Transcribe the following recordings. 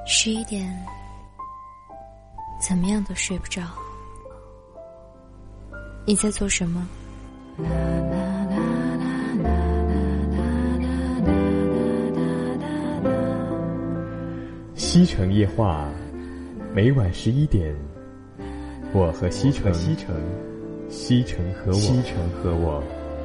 11点，怎么样都睡不着。你在做什么？ 西城夜话，每晚11点，我和西城，西城和我。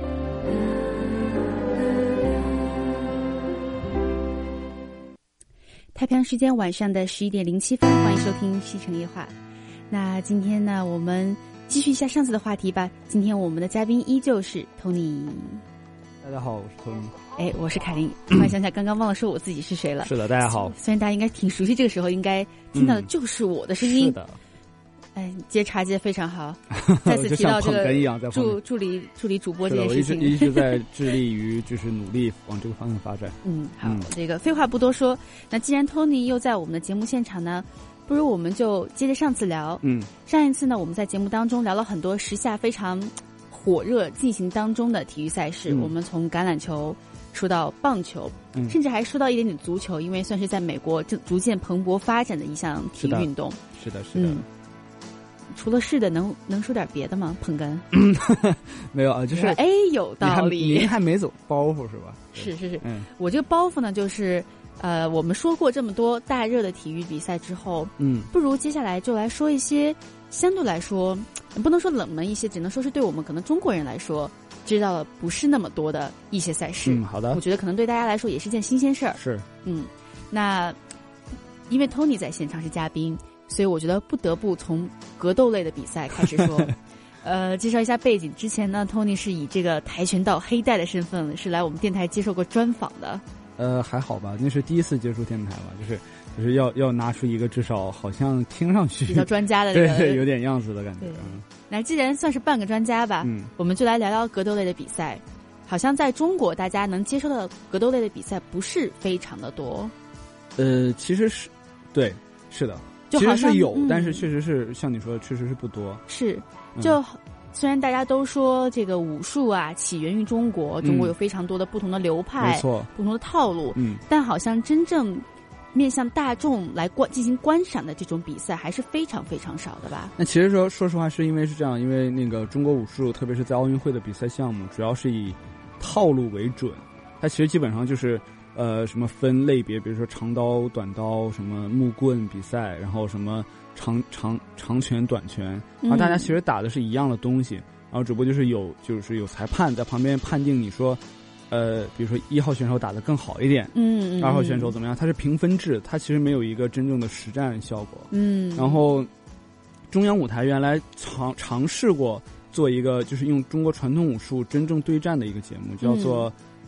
太平洋时间晚上的11点07分，欢迎收听西城夜话。那今天呢，我们继续一下上次的话题吧。今天我们的嘉宾依旧是 Tony。 大家好，我是 Tony。 我是凯琳。突然想起来，刚刚忘了说我自己是谁了。 是的，大家好。 虽然大家应该挺熟悉，这个时候应该听到的就是我的声音。 是的。 接插接非常好。再次提到这个助理主播这件事情， 我一直在致力于就是努力往这个方向发展。 好，这个废话不多说。那既然 Tony 又在我们的节目现场呢，不如我们就接着上次聊。上一次呢，我们在节目当中聊了很多时下非常火热进行当中的体育赛事。我们从橄榄球说到棒球，甚至还说到一点点足球，因为算是在美国逐渐蓬勃发展的一项体育运动。 是的。 除了是的，能说点别的吗？捧哏？ 没有啊，就是有道理。 您还没走包袱是吧？ 是。我这个包袱呢，就是我们说过这么多大热的体育比赛之后，不如接下来就来说一些相对来说不能说冷门一些，只能说是对我们可能中国人来说知道了不是那么多的一些赛事。 好的。 我觉得可能对大家来说也是件新鲜事儿。 是。 那因为 Tony 在现场是嘉宾，所以我觉得不得不从格斗类的比赛开始说。介绍一下背景。之前呢 ，Tony 是以这个跆拳道黑带的身份是来我们电台接受过专访的。 还好吧，那是第一次接触电台吧，就是要拿出一个至少好像听上去比较专家的这个对有点样子的感觉。 那既然算是半个专家吧，我们就来聊聊格斗类的比赛。好像在中国大家能接受到的格斗类的比赛不是非常的多。 其实是对，是的。 其实是有，但是确实是像你说的，确实是不多。 是，就虽然大家都说这个武术啊起源于中国，中国有非常多的不同的流派， 没错， 不同的套路，但好像真正面向大众来进行观赏的这种比赛还是非常非常少的吧？ 那其实说实话，是因为是这样，因为那个中国武术，特别是在奥运会的比赛项目，主要是以套路为准，它其实基本上就是什么分类别，比如说长刀、短刀，什么木棍比赛，然后什么长拳、短拳，然后大家其实打的是一样的东西，然后只不过就是有裁判在旁边判定你说，比如说1号选手打得更好一点，2号选手怎么样？它是评分制，它其实没有一个真正的实战效果。然后中央舞台原来尝试过做一个就是用中国传统武术真正对战的一个节目，叫做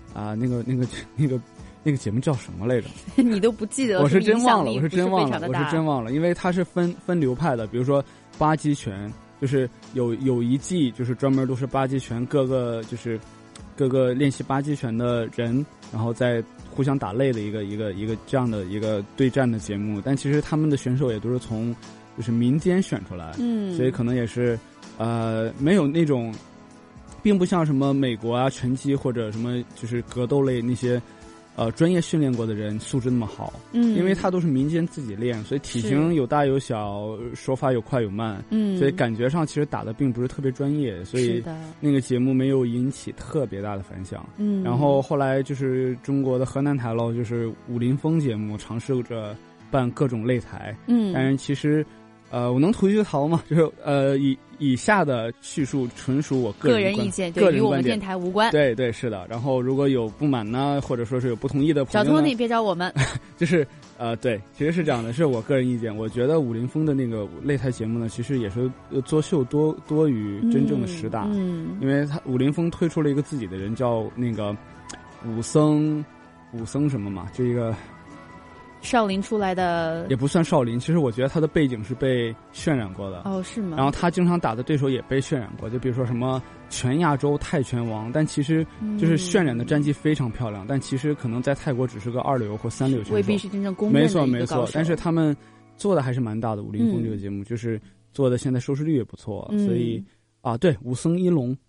那个节目叫什么来着？ 你都不记得了？ 我是真忘了，因为它是分流派的，比如说八极拳，就是有一季就是专门都是八极拳，各个练习八极拳的人，然后再互相打擂的一个这样的一个对战的节目。但其实他们的选手也都是从就是民间选出来，所以可能也是没有那种，并不像什么美国啊拳击或者什么就是格斗类那些。专业训练过的人素质那么好，因为他都是民间自己练，所以体型有大有小，手法有快有慢，所以感觉上其实打的并不是特别专业，所以那个节目没有引起特别大的反响。然后后来就是中国的河南台喽，就是武林风节目尝试着办各种擂台，但是其实我能吐一句槽吗？就是以下的叙述纯属我个人意见，对，与我们电台无关。 对，是的。然后如果有不满呢，或者说是有不同意的朋友呢， 找托尼别找我们。 就是对，其实是这样的，是我个人意见。我觉得武林风的那个擂台节目呢，其实也是作秀多于真正的实打，因为他武林风推出了一个自己的人，叫那个武僧什么嘛，就一个。 少林出来的也不算少林，其实我觉得他的背景是被渲染过的。 是吗？ 然后他经常打的对手也被渲染过，就比如说什么全亚洲泰拳王，但其实就是渲染的战绩非常漂亮，但其实可能在泰国只是个2流或3流选手， 未必是真正公认的一个高手。 没错，但是他们做的还是蛮大的。武林风这个节目就是做的现在收视率也不错，所以对武僧一龙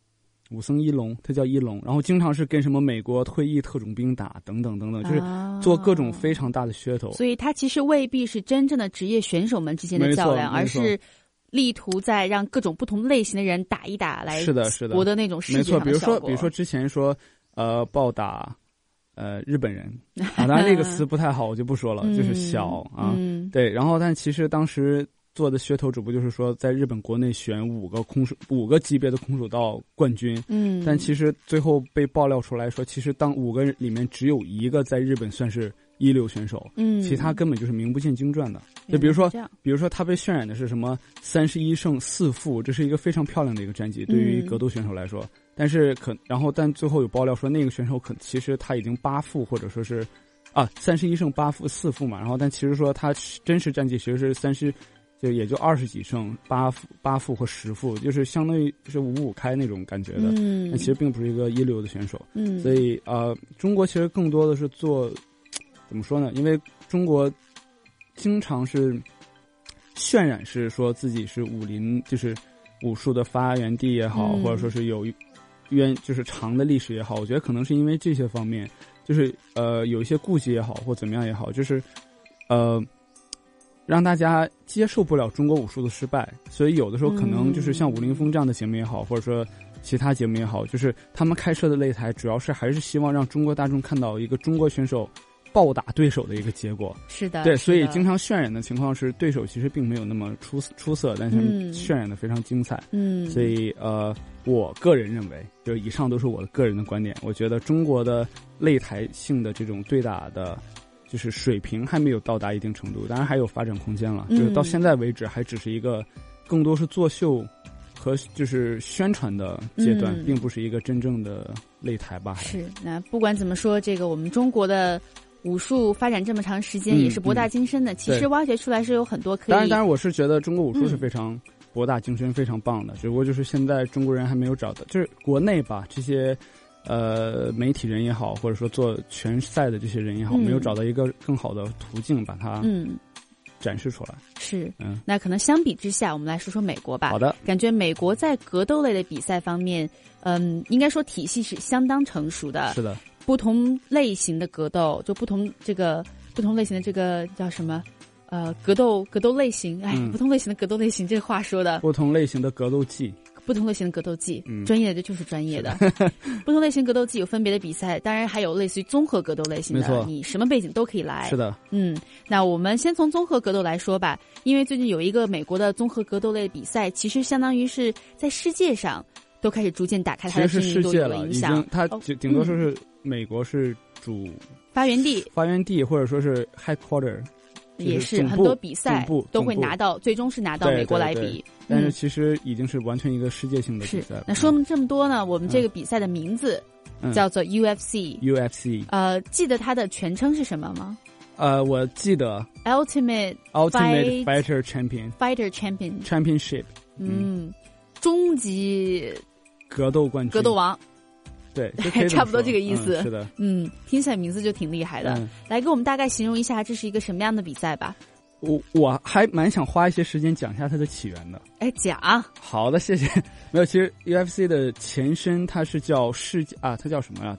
武僧一龙，他叫一龙，然后经常是跟什么美国退役特种兵打等等等等，就是做各种非常大的噱头。 所以他其实未必是真正的职业选手们之间的较量，而是力图在让各种不同类型的人打一打，来博得那种视觉上的效果。 没错，比如说之前说暴打日本人啊，当然这个词不太好，我就不说了，就是小啊，对。然后但其实当时做的噱头只不过就是说，在日本国内选5个级别的空手道冠军，但其实最后被爆料出来说，其实当5个里面只有1个在日本算是一流选手，其他根本就是名不见经传的。就比如说他被渲染的是什么31胜4负，这是一个非常漂亮的一个战绩，对于格斗选手来说。但是但最后有爆料说那个选手其实他已经8负，或者说是31胜8负4负嘛，然后但其实说他真实战绩其实是也就20几胜8负或10负，就是相当于是5-5开那种感觉的。那其实并不是一个一流的选手。所以中国其实更多的是做怎么说呢？因为中国经常是渲染是说自己是武林，就是武术的发源地也好，或者说是有就是长的历史也好，我觉得可能是因为这些方面，就是有一些顾忌也好，或怎么样也好，就是让大家接受不了中国武术的失败，所以有的时候可能就是像武林风这样的节目也好，或者说其他节目也好，就是他们开设的擂台主要是还是希望让中国大众看到一个中国选手暴打对手的一个结果。 是的， 对，所以经常渲染的情况是对手其实并没有那么出色，但是渲染的非常精彩。所以我个人认为，就以上都是我的个人的观点，我觉得中国的擂台性的这种对打的就是水平还没有到达一定程度，当然还有发展空间了。就是到现在为止还只是一个更多是作秀和就是宣传的阶段，并不是一个真正的擂台吧。 是，那不管怎么说，这个我们中国的武术发展这么长时间也是博大精深的，其实挖掘出来是有很多可以。 当然我是觉得中国武术是非常博大精深，非常棒的，只不过就是现在中国人还没有找到，就是国内吧，这些媒体人也好，或者说做拳赛的这些人也好，没有找到一个更好的途径把它展示出来。 是，那可能相比之下，我们来说说美国吧。 好的，感觉美国在格斗类的比赛方面，应该说体系是相当成熟的。 是的， 不同类型的格斗，就不同类型的这个叫什么？格斗类型，不同类型的格斗类型，这个话说的。 不同类型的格斗技。 不同类型的格斗技，专业的就是专业的。不同类型格斗技有分别的比赛，当然还有类似于综合格斗类型的，你什么背景都可以来。 是的， 那我们先从综合格斗来说吧，因为最近有一个美国的综合格斗类比赛，其实相当于是在世界上都开始逐渐打开它的知名度的影响。 它顶多说是美国是主发源地， 或者说是 headquarter。 也是很多比赛都会拿到，最终是拿到美国来比。 但是其实已经是完全一个世界性的比赛。 那说这么多呢，我们这个比赛的名字叫做 UFC。记得它的全称是什么吗？ 我记得 Ultimate Fighter Championship。 终极格斗冠军， 格斗王。 对， 差不多这个意思。 是的， 听起来名字就挺厉害的。来给我们大概形容一下这是一个什么样的比赛吧。 我还蛮想花一些时间讲一下它的起源的。 讲。 好的，谢谢。没有，其实 UFC 的前身它是叫它叫什么呀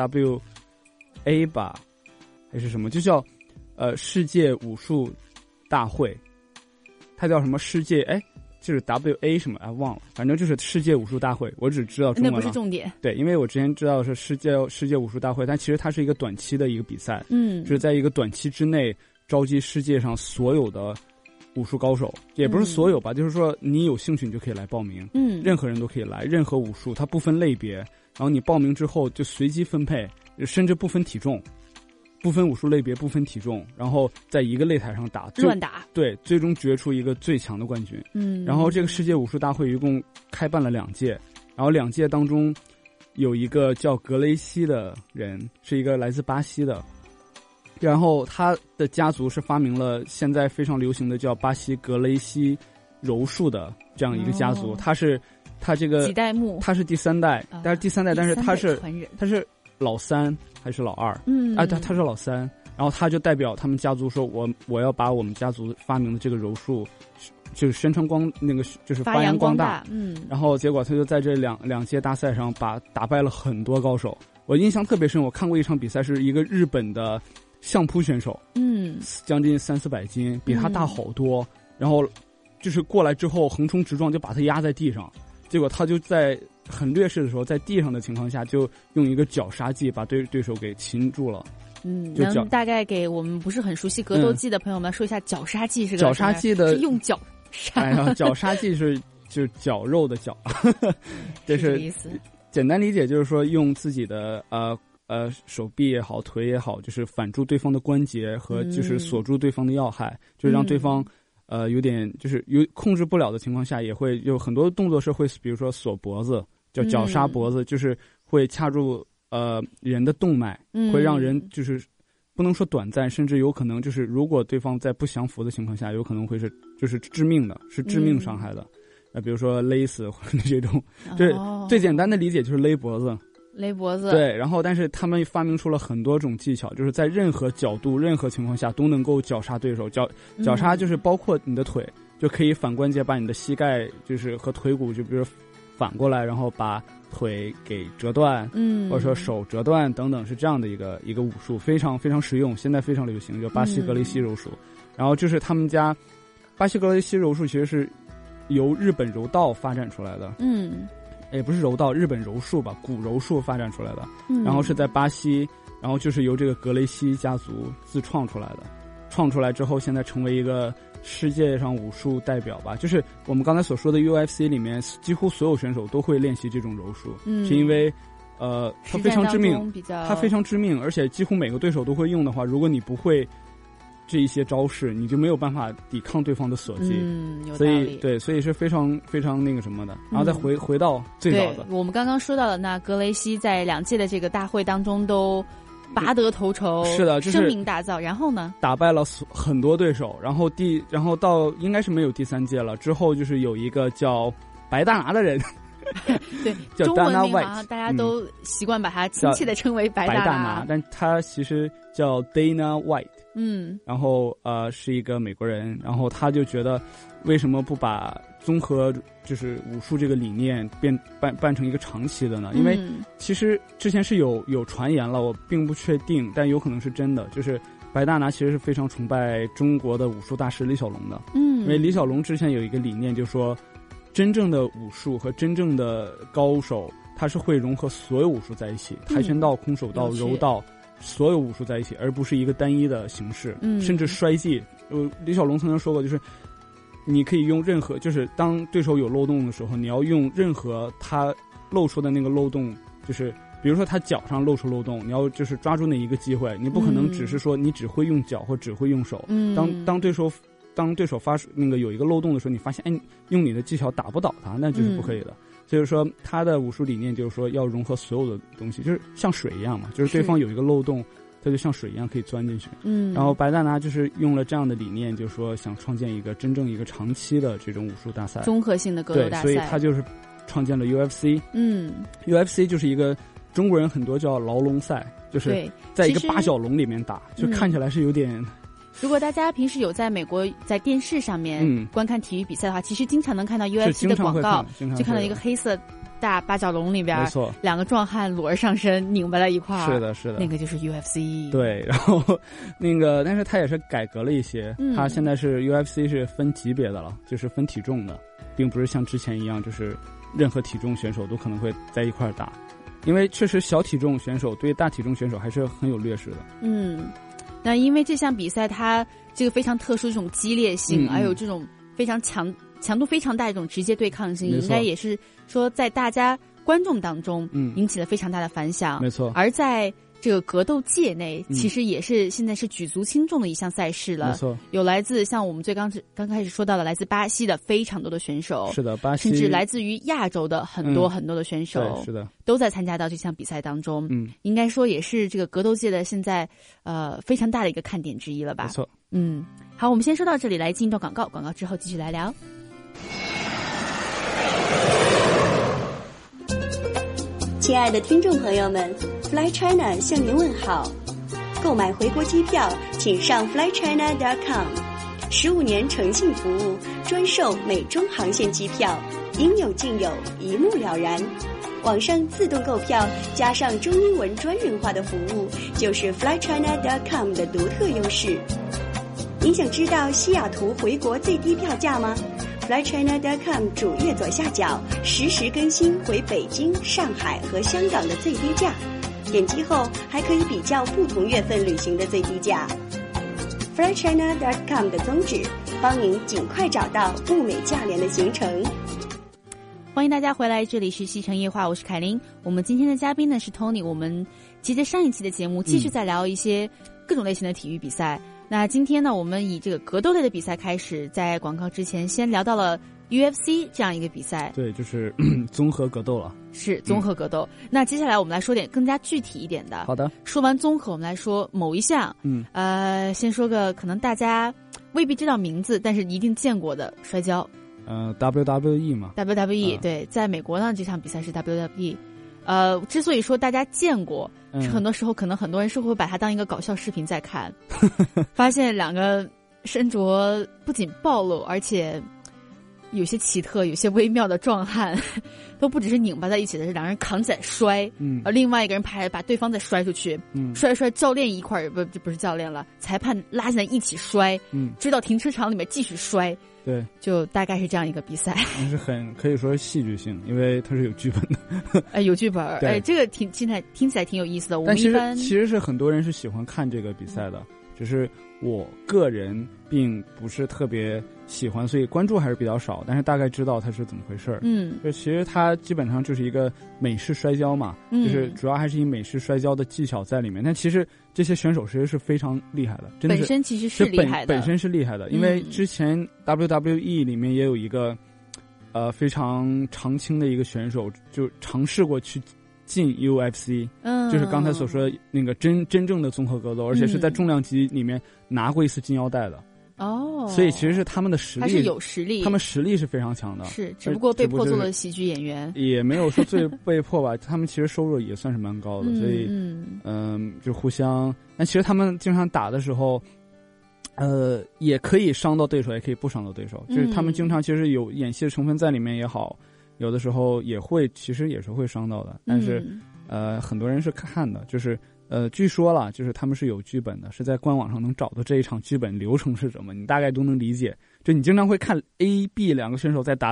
？WWA 吧，还是什么？就叫世界武术大会。它叫什么世界？就是 WA 什么忘了，反正就是世界武术大会，我只知道中文了。 那不是重点。 对，因为我之前知道是世界武术大会，但其实它是一个短期的一个比赛，就是在一个短期之内召集世界上所有的武术高手，也不是所有吧，就是说你有兴趣你就可以来报名，任何人都可以来，任何武术它不分类别，然后你报名之后就随机分配，甚至不分体重。不分武术类别，不分体重，然后在一个擂台上乱打， 对，最终决出一个最强的冠军。然后这个世界武术大会一共开办了2届，然后2届当中有一个叫格雷西的人，是一个来自巴西的，然后他的家族是发明了现在非常流行的叫巴西格雷西柔术的这样一个家族。他这个几代目， 他是第3代，但是第3代，但是他是老3还是老2？他是老3， 然后他就代表他们家族说我要把我们家族发明的这个柔术就是宣传就是发扬光大。然后结果他就在这两届大赛上打败了很多高手。我印象特别深，我看过一场比赛，是一个日本的相扑选手，将近300-400斤，比他大好多，然后就是过来之后横冲直撞，就把他压在地上，结果他就在很劣势的时候，在地上的情况下，就用一个绞杀技把对手给擒住了。 能大概给我们不是很熟悉格斗技的朋友们说一下绞杀技是个什么？ 绞杀技的是用脚杀。 哎呀，绞杀技就是绞肉的绞，这是意思。 简单理解就是说，用自己的手臂也好，腿也好，就是反住对方的关节和就是锁住对方的要害，就是让对方有点就是控制不了的情况下，也会有很多动作是会，比如说锁脖子，叫绞杀脖子，就是会掐住人的动脉，会让人就是不能说短暂，甚至有可能就是如果对方在不降服的情况下，有可能会是就是致命的，是致命伤害的。比如说勒死或者这种，对，最简单的理解就是勒脖子。 勒脖子。 对，然后但是他们发明出了很多种技巧，就是在任何角度、任何情况下都能够绞杀对手。绞杀就是包括你的腿，就可以反关节把你的膝盖就是和腿骨就比如反过来，然后把腿给折断，或者说手折断等等，是这样的一个武术，非常非常实用，现在非常流行，叫巴西格雷西柔术。然后就是他们家巴西格雷西柔术其实是由日本柔道发展出来的，也不是柔道，日本柔术吧，古柔术发展出来的，然后是在巴西，然后就是由这个格雷西家族自创出来的，创出来之后，现在成为一个世界上武术代表吧。就是我们刚才所说的 UFC 里面，几乎所有选手都会练习这种柔术，是因为它非常致命，它非常致命，而且几乎每个对手都会用的话，如果你不会这一些招式，你就没有办法抵抗对方的锁技，所以是非常非常那个什么的。然后再回到最早的， 我们刚刚说到的，那格雷西在2届的这个大会当中都拔得头筹， 是的，就是声名大噪。然后呢， 打败了很多对手，然后到应该是没有第3届了，之后就是有一个叫白大拿的人。 对， 叫中文名 Dana 好像大家都习惯把它亲切的称为白大拿， 但他其实叫 Dana White。然后是一个美国人，然后他就觉得为什么不把综合就是武术这个理念办成一个长期的呢？因为其实之前是有传言了，我并不确定，但有可能是真的，就是白大拿其实是非常崇拜中国的武术大师李小龙的。因为李小龙之前有一个理念，就是说真正的武术和真正的高手，他是会融合所有武术在一起，跆拳道、空手道、柔道，所有武术在一起，而不是一个单一的形式。甚至摔技，李小龙曾经说过，就是你可以用任何，就是当对手有漏洞的时候，你要用任何他露出的那个漏洞，就是比如说他脚上露出漏洞，你要就是抓住那一个机会，你不可能只是说你只会用脚或只会用手。当对手那个有一个漏洞的时候，你发现用你的技巧打不倒他，那就是不可以的。所以说他的武术理念就是说要融合所有的东西，就是像水一样嘛，就是对方有一个漏洞，它就像水一样可以钻进去。然后白大拿就是用了这样的理念，就是说想创建一个真正一个长期的这种武术大赛， 综合性的格斗大赛。 对，所以他就是创建了 UFC。UFC 就是一个中国人很多叫牢笼赛，就是在一个8角笼里面打，就看起来是有点。 如果大家平时有在美国在电视上面观看体育比赛的话，其实经常能看到 UFC 的广告，就看到一个黑色大8角笼里边， 没错 ，2个壮汉裸着上身拧巴在一块儿， 是的， 那个就是 UFC。 对，然后但是他也是改革了一些，他现在是 UFC 是分级别的了，就是分体重的，并不是像之前一样，就是任何体重选手都可能会在一块儿打，因为确实小体重选手对大体重选手还是很有劣势的。 那因为这项比赛它这个非常特殊，这种激烈性，还有这种非常强度非常大的一种直接对抗性，应该也是说在大家观众当中引起了非常大的反响。 没错。 而在这个格斗界内，其实也是现在是举足轻重的一项赛事了。 没错。 有来自像我们刚开始说到的来自巴西的非常多的选手， 是的，巴西， 甚至来自于亚洲的很多很多的选手， 对，是的， 都在参加到这项比赛当中。应该说也是这个格斗界的现在非常大的一个看点之一了吧。 没错。 好，我们先说到这里，来进一段广告，广告之后继续来聊。 亲爱的听众朋友们， Fly China 向您问好。 购买回国机票，请上 flychina.com。15年诚信服务，专售美中航线机票，应有尽有，一目了然。网上自动购票加上中英文专人化的服务，就是 flychina.com 的独特优势。你想知道西雅图回国最低票价吗？ flychina.com 主页左下角实时更新回北京、上海和香港的最低价，点击后还可以比较不同月份旅行的最低价。flychina.com 的宗旨，帮您尽快找到物美价廉的行程。 欢迎大家回来，这里是西城夜话，我是凯琳。我们今天的嘉宾呢是 Tony， 我们接着上一期的节目继续再聊一些各种类型的体育比赛。那今天呢，我们以这个格斗类的比赛开始，在广告之前先聊到了 UFC 这样一个比赛。 对，就是综合格斗了。 是综合格斗。那接下来我们来说点更加具体一点的。 好的。 说完综合，我们来说某一项。先说个可能大家未必知道名字，但是一定见过的摔跤。 WWE 嘛。 WWE 对，在美国呢这场比赛是 WWE。之所以说大家见过，很多时候可能很多人是会把它当一个搞笑视频在看，发现两个身着不仅暴露，而且有些奇特、有些微妙的壮汉，都不只是拧巴在一起的，是两人扛起来摔，另外一个人把对方再摔出去，摔，教练一块儿不是教练了，裁判拉进来一起摔，追到停车场里面继续摔。 对， 就大概是这样一个比赛， 但是可以说是戏剧性，因为它是有剧本的。 有剧本，这个听起来挺有意思的。我们其实是很多人是喜欢看这个比赛的，只是我个人并不是特别喜欢，所以关注还是比较少。但是大概知道它是怎么回事。就其实它基本上就是一个美式摔跤嘛，就是主要还是以美式摔跤的技巧在里面。但其实这些选手其实是非常厉害的，真的是本身其实是厉害的， 本身是厉害的。因为之前 WWE 里面也有一个非常常青的一个选手，就尝试过去进 UFC，就是刚才所说的那个真正的综合格斗，而且是在重量级里面拿过一次金腰带的。所以其实是他们的实力， 还是有实力， 他们实力是非常强的。 是，只不过被迫做了喜剧演员， 也没有说最被迫吧。他们其实收入也算是蛮高的，所以就互相。但其实他们经常打的时候，也可以伤到对手，也可以不伤到对手。就是他们经常其实有演戏的成分在里面也好，有的时候其实也是会伤到的。但是很多人是看的，就是据说了，就是他们是有剧本的，是在官网上能找到这一场剧本流程是什么，你大概都能理解。就你经常会看 A、B 两个选手在打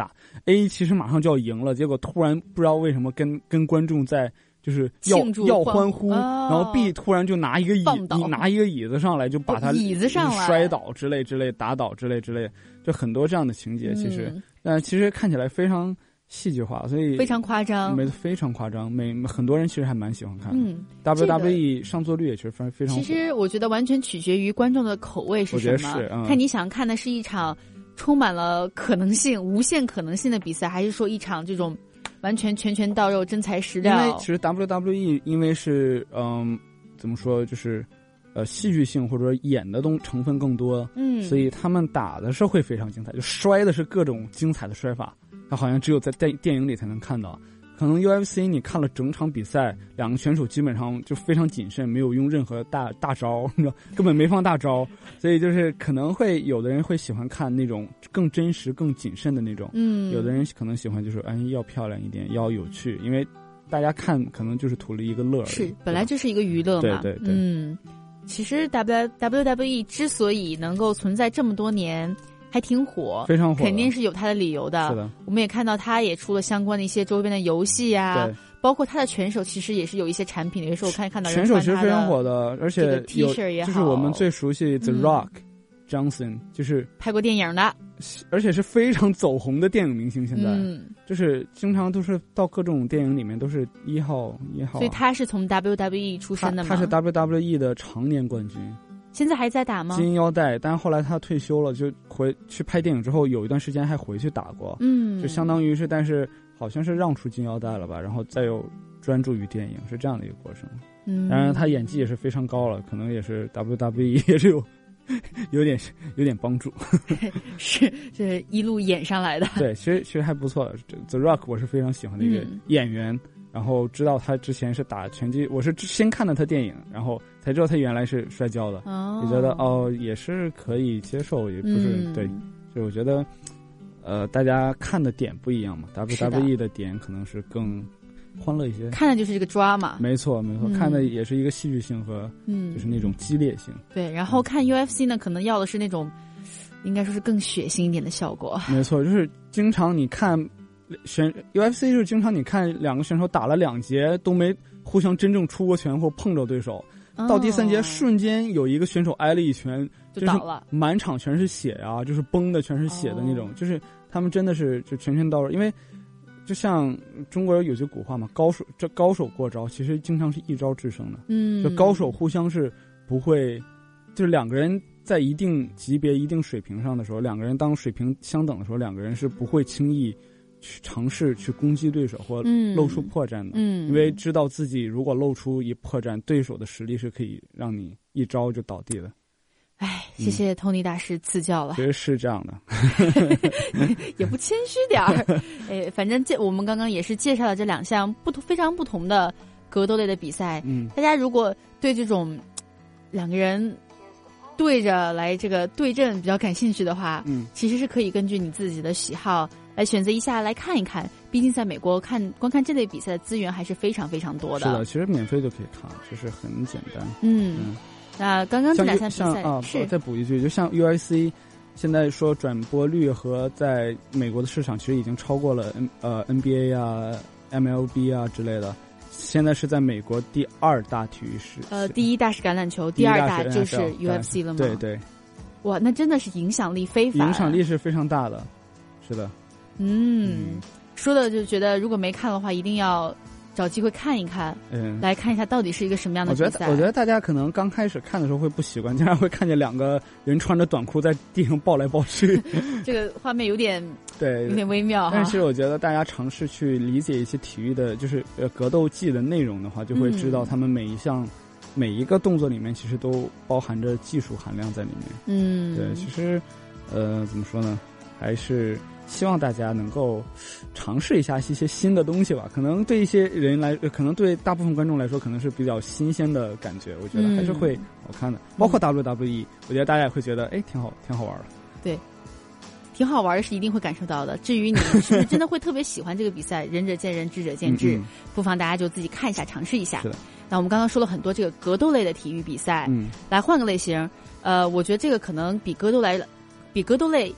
，A 其实马上就要赢了，结果突然不知道为什么跟观众在就是要欢呼，然后 B 突然就拿一个椅子上来，就把他摔倒之类打倒之类，就很多这样的情节。其实，其实看起来非常戏剧化，所以非常夸张， 非常夸张。很多人其实还蛮喜欢看的。WWE 上座率也是非常。 其实我觉得完全取决于观众的口味是什么。 我觉得是， 看你想看的是一场充满了可能性、无限可能性的比赛，还是说一场这种完全拳拳到肉、真材实料？ 因为其实 WWE 因为是怎么说，就是戏剧性或者说演的成分更多，所以他们打的是会非常精彩，就摔的是各种精彩的摔法。他好像只有在电影里才能看到，可能 UFC 你看了整场比赛，两个选手基本上就非常谨慎，没有用任何大招，你知道，根本没放大招，所以就是可能会有的人会喜欢看那种更真实、更谨慎的那种，有的人可能喜欢就是要漂亮一点，要有趣，因为大家看可能就是图了一个乐而已。 是，本来就是一个娱乐嘛。 对。 其实 WWE 之所以能够存在这么多年，还挺火， 非常火， 肯定是有它的理由的。 是的， 我们也看到它也出了相关的一些周边的游戏啊，包括它的拳手其实也是有一些产品的。有时候我看到拳手其实非常火的，而且 T 恤也好， 就是我们最熟悉 The Rock Johnson，就是拍过电影的， 而且是非常走红的电影明星。现在就是经常都是到各种电影里面都是一号。 所以他是从 WWE 出身的吗？ 他是 WWE 的常年冠军。 现在还在打吗？ 金腰带，但后来他退休了，就回去拍电影之后，有一段时间还回去打过。就相当于是，但是好像是让出金腰带了吧，然后再又专注于电影，是这样的一个过程。当然他演技也是非常高了，可能也是 WWE 也是有点帮助。 是，这一路演上来的。 对，其实还不错。The Rock 我是非常喜欢的一个演员。然后知道他之前是打拳击，我是先看了他电影，然后才知道他原来是摔跤的，也觉得也是可以接受，也不是对，就我觉得大家看的点不一样嘛 ，WWE 的点可能是更欢乐一些， 看的就是这个drama， 没错，看的也是一个戏剧性和就是那种激烈性。 对，然后看 UFC 呢，可能要的是那种应该说是更血腥一点的效果。 没错，就是经常你看UFC 就是经常你看两个选手打了2节都没互相真正出过拳或碰着对手，到第3节瞬间有一个选手挨了一拳就倒了， 满场全是血啊，就是崩的全是血的那种，就是他们真的是就拳拳到肉，因为就像中国人有句古话嘛，高手过招，其实经常是一招制胜的。就高手互相是不会，就是两个人在一定级别、一定水平上的时候，两个人当水平相等的时候，两个人是不会轻易去尝试去攻击对手或露出破绽的。因为知道自己如果露出一破绽，对手的实力是可以让你一招就倒地的。 哎，谢谢 Tony 大师赐教了。 其实是这样的， 也不谦虚点儿。哎，反正我们刚刚也是介绍了这2项非常不同的格斗类的比赛。大家如果对这种2个人对着来这个对阵比较感兴趣的话，其实是可以根据你自己的喜好来选择一下来看一看。毕竟在美国观看这类比赛的资源还是非常非常多的。 是的，其实免费就可以看，就是很简单。 那刚刚这2项比赛是再补一句，就像 UFC 现在说转播率和在美国的市场其实已经超过了NBA 啊 MLB 啊之类的，现在是在美国第2大体育市第1大是橄榄球，第2大就是 UFC 了吗？ 对对， 哇，那真的是影响力非凡， 影响力是非常大的，是的。 说的就觉得如果没看的话一定要找机会看一看，来看一下到底是一个什么样的比赛。 我觉得大家可能刚开始看的时候会不习惯，经常会看见2个人穿着短裤在地上抱来抱去， 这个画面有点微妙哈。 但是我觉得大家尝试去理解一些体育的，就是格斗技的内容的话，就会知道他们每一个动作里面其实都包含着技术含量在里面。对，其实怎么说呢，还是希望大家能够尝试一下一些新的东西吧，可能对一些人可能对大部分观众来说可能是比较新鲜的感觉，我觉得还是会好看的。包括 WWE 我觉得大家也会觉得挺好玩的。对， 挺好玩的是一定会感受到的。至于你是不是真的会特别喜欢这个比赛，仁者见仁，智者见智，不妨大家就自己看一下尝试一下。 是的。 那我们刚刚说了很多这个格斗类的体育比赛，来换个类型，我觉得这个可能比格斗类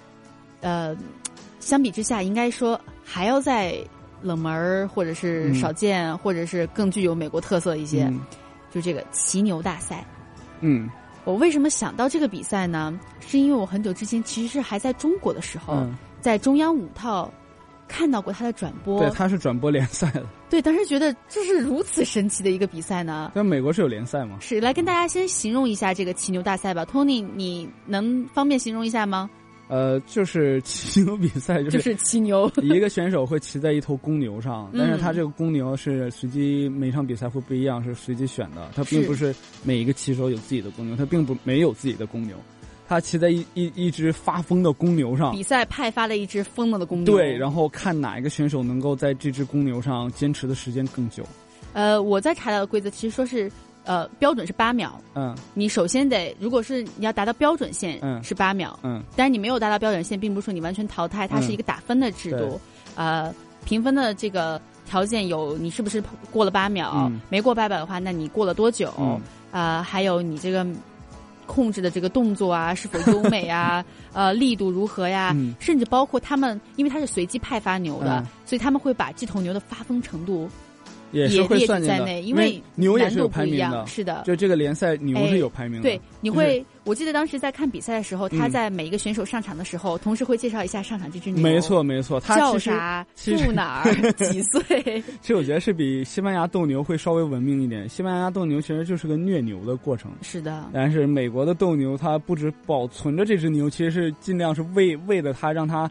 相比之下应该说还要再冷门或者是少见，或者是更具有美国特色一些，就这个骑牛大赛。我为什么想到这个比赛呢？是因为我很久之前其实是还在中国的时候，在中央5套看到过他的转播。 对，他是转播联赛的。 对，当时觉得这是如此神奇的一个比赛呢。 在美国是有联赛吗？ 是，来跟大家先形容一下这个骑牛大赛吧。Tony， 你能方便形容一下吗？ 就是骑牛比赛， 就是骑牛， 一个选手会骑在一头公牛上，但是他这个公牛是随机，每场比赛会不一样，是随机选的，他并不是每一个骑手有自己的公牛，他并没有自己的公牛，他骑在一只发疯的公牛上， 比赛派发了一只疯了的公牛， 对，然后看哪一个选手能够在这只公牛上坚持的时间更久。 我在查到的规则其实说是标准是8秒，你首先得，如果是你要达到标准线，是8秒，但是你没有达到标准线，并不是说你完全淘汰，它是一个打分的制度，评分的这个条件有你是不是过了8秒，没过8秒的话，那你过了多久，还有你这个控制的这个动作啊是否优美啊，力度如何呀，甚至包括他们，因为它是随机派发牛的，所以他们会把这头牛的发疯程度也是会算进在内，因为牛也是有排名的， 是的， 就这个联赛牛是有排名的。 对，你会，我记得当时在看比赛的时候，他在每一个选手上场的时候，同时会介绍一下上场这只牛， 没错没错，他叫啥，住哪儿，几岁。 其实我觉得是比西班牙斗牛会稍微文明一点。西班牙斗牛其实就是个虐牛的过程， 是的。 但是美国的斗牛，它不止保存着这只牛，其实是尽量是喂的它，让它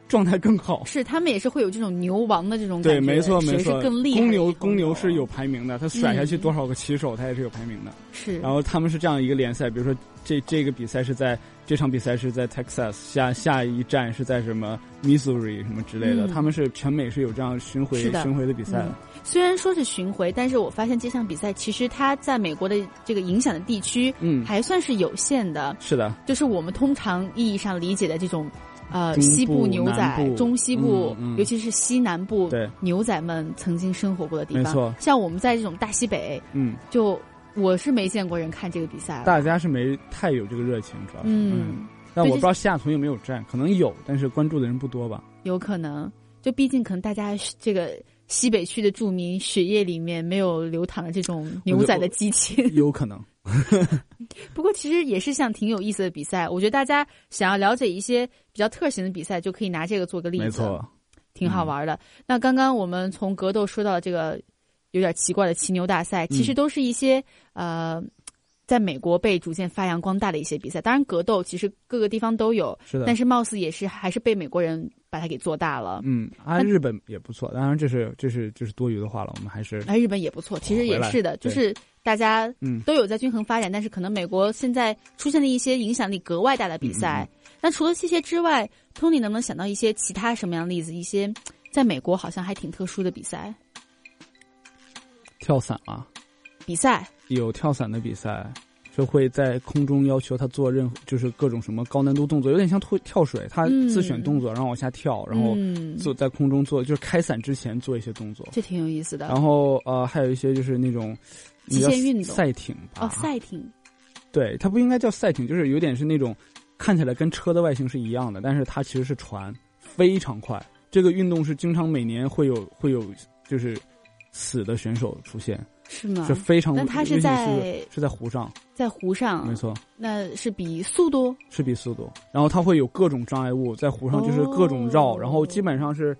状态更好。 是他们也是会有这种牛王的这种感觉。 对，没错没错， 谁是更厉害的公牛是有排名的，他甩下去多少个骑手，他也是有排名的。 是。 然后他们是这样一个联赛，比如说这个比赛是在这场比赛是在 Texas， 下一站是在什么 Missouri 什么之类的，他们是全美是有这样巡回的比赛的。 虽然说是巡回，但是我发现这项比赛其实它在美国的这个影响的地区，还算是有限的。 是的， 就是我们通常意义上理解的这种，西部牛仔、中西部，尤其是西南部牛仔们曾经生活过的地方。 没错， 像我们在这种大西北，就我是没见过人看这个比赛， 大家是没太有这个热情，主要是。但我不知道西雅图有没有站，可能有，但是关注的人不多吧。 有可能，就毕竟可能大家这个西北区的住民血液里面没有流淌的这种牛仔的激情， 有可能。 不过其实也是像挺有意思的比赛，我觉得大家想要了解一些比较特型的比赛，就可以拿这个做个例子， 没错， 挺好玩的。那刚刚我们从格斗说到这个有点奇怪的骑牛大赛，其实都是一些在美国被逐渐发扬光大的一些比赛。当然格斗其实各个地方都有， 是的， 但是貌似也是还是被美国人把它给做大了。 日本也不错，当然这是多余的话了，我们还是日本也不错，其实也是的，就是大家都有在均衡发展，但是可能美国现在出现了一些影响力格外大的比赛。那除了这些之外，Tony 能不能想到一些其他什么样的例子？一些在美国好像还挺特殊的比赛？ 跳伞啊， 比赛有跳伞的比赛，就会在空中要求他做就是各种什么高难度动作，有点像跳水，他自选动作，然后往下跳，然后在空中做，就是开伞之前做一些动作， 这挺有意思的。 然后还有一些就是那种极限运动， 赛艇吧。 赛艇， 对，它不应该叫赛艇，就是有点是那种看起来跟车的外形是一样的，但是它其实是船，非常快。这个运动是经常每年会有就是死的选手出现。 是吗？ 是非常， 但它是在湖上， 在湖上， 没错。 那是比速度， 然后它会有各种障碍物在湖上，就是各种绕，然后基本上是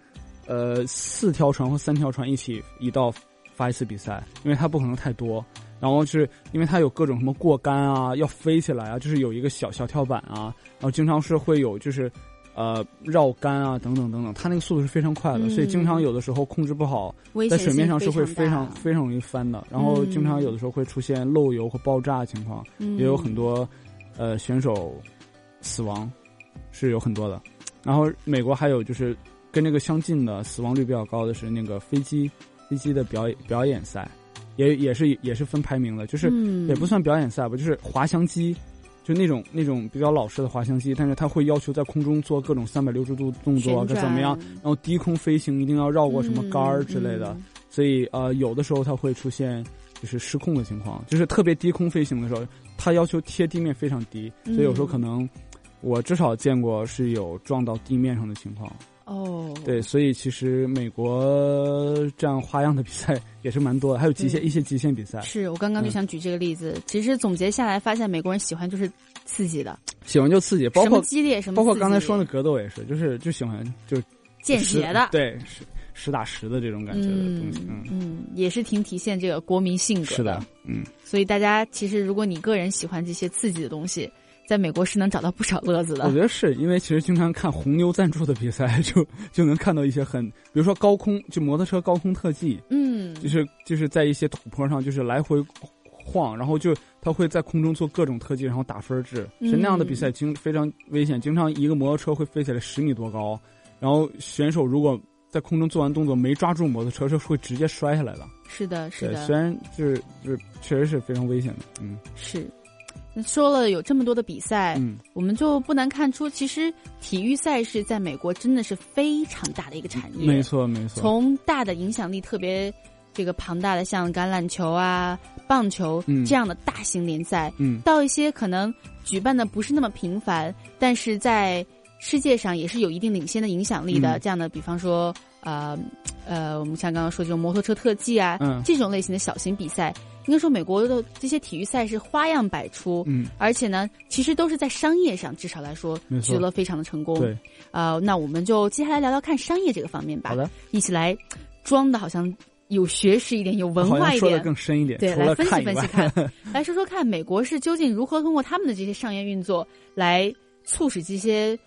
4条船或3条船一道发一次比赛，因为它不可能太多。然后是因为它有各种什么过杆啊，要飞起来啊，就是有一个小跳板啊，然后经常是会有就是绕杆啊等等等等，它那个速度是非常快的，所以经常有的时候控制不好，在水面上是会非常容易翻的。然后经常有的时候会出现漏油或爆炸的情况，也有很多选手死亡，是有很多的。然后美国还有就是跟这个相近的死亡率比较高的是那个飞机的表演赛，也是分排名的，就是也不算表演赛吧，就是滑翔机。就那种比较老式的滑翔机，但是它会要求在空中做各种360度动作，该怎么样，然后低空飞行一定要绕过什么杆儿之类的，所以有的时候它会出现就是失控的情况，就是特别低空飞行的时候，它要求贴地面非常低，所以有时候可能我至少见过是有撞到地面上的情况。对，所以其实美国这样花样的比赛也是蛮多的，还有一些极限比赛。 是我刚刚就想举这个例子，其实总结下来发现美国人喜欢就是刺激的， 喜欢就刺激，包括什么激烈什么， 包括刚才说的格斗也是，就喜欢就见血的， 对，实打实的这种感觉的东西。 也是挺体现这个国民性格的。 是的， 所以大家其实如果你个人喜欢这些刺激的东西，在美国是能找到不少乐子的。 我觉得是因为其实经常看红牛赞助的比赛，就能看到一些比如说高空就摩托车高空特技，就是在一些土坡上就是来回晃，然后就他会在空中做各种特技，然后打分制，是那样的比赛非常危险，经常一个摩托车会飞起来10米多高，然后选手如果在空中做完动作没抓住摩托车，是会直接摔下来的。 是的，是的。 虽然就是确实是非常危险的。 是。说了有这么多的比赛，我们就不难看出，其实体育赛事在美国真的是非常大的一个产业。 没错。 从大的影响力特别这个庞大的，像橄榄球啊、棒球这样的大型联赛，到一些可能举办的不是那么频繁，但是在世界上也是有一定领先的影响力的，这样的，比方说我们像刚刚说这种摩托车特技啊，这种类型的小型比赛。应该说美国的这些体育赛事花样百出，而且呢其实都是在商业上至少来说取得了非常的成功。 对， 那我们就接下来聊聊看商业这个方面吧。 好的， 一起来装的好像有学识一点，有文化一点， 说的更深一点。 对，来分析分析看，来说说看美国是究竟如何通过他们的这些商业运作来促使这些